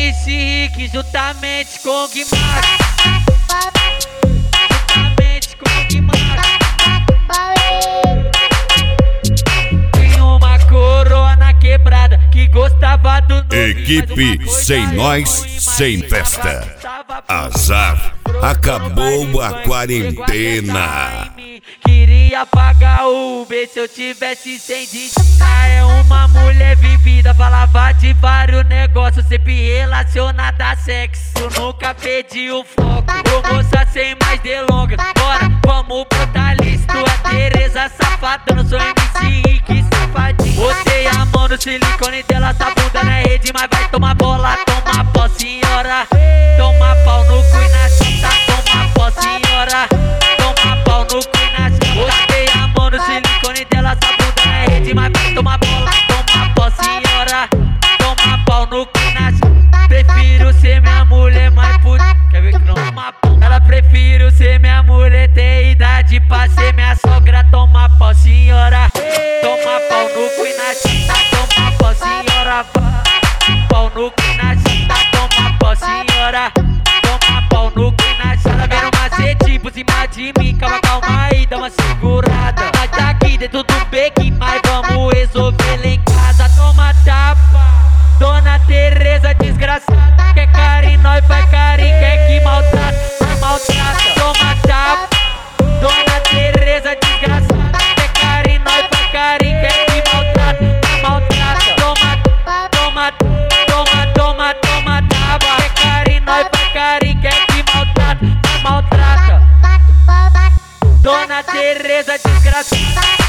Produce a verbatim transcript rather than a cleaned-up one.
M C Rick juntamente com o Guimar. Juntamente com o Guimar. Tinha uma coroa na quebrada que gostava do nome. Equipe sem nós, sem festa. Azar, acabou a quarentena. Queria pagar o Uber se eu tivesse sem dívida. É uma mulher vivida, falava de vários negócios, sempre relacionada a sexo. Nunca perdi o foco, ô moça, sem mais delongas. Bora, vamos botar lista. A Tereza safada, não sou M C Rick safadinho. Botei a mão no silicone dela, essa bunda na rede, mas vai tomar bola, toma pó, senhora. Toma pau no cu e na chita, toma pó, senhora. Toma pau no cu e na chita. Botei a mão no silicone dela, essa bunda na rede, mas vai tomar bola, toma pó, senhora. Toma pau no cu e na chita. Prefiro ser minha mulher mais puta. Quer ver que não toma pau? Ela prefiro ser minha mulher, ter idade pra ser minha sogra. Toma pau, senhora. Toma pau no cu e na chita, toma pau, senhora. Pau no cu e na chita, toma pau, senhora. Toma pau no cu e na chita. Ela vendo macete por cima de mim, calma, calma aí, dá uma segurada. Nós tá aqui dentro do beco, mas vamos resolver lá em casa. Toma tapa, Dona Tereza desgraçada. Quer carinho, nós faz carinho, quer que maltrata, nós maltrata. Toma tapa, Dona Tereza desgraçada. Quer carinho, nós faz carinho, quer que maltrata, nós maltrata. Toma, toma, toma, toma, toma tapa. Quer carinho, nós faz carinho, quer que maltrata, nós maltrata. Dona Tereza desgraçada.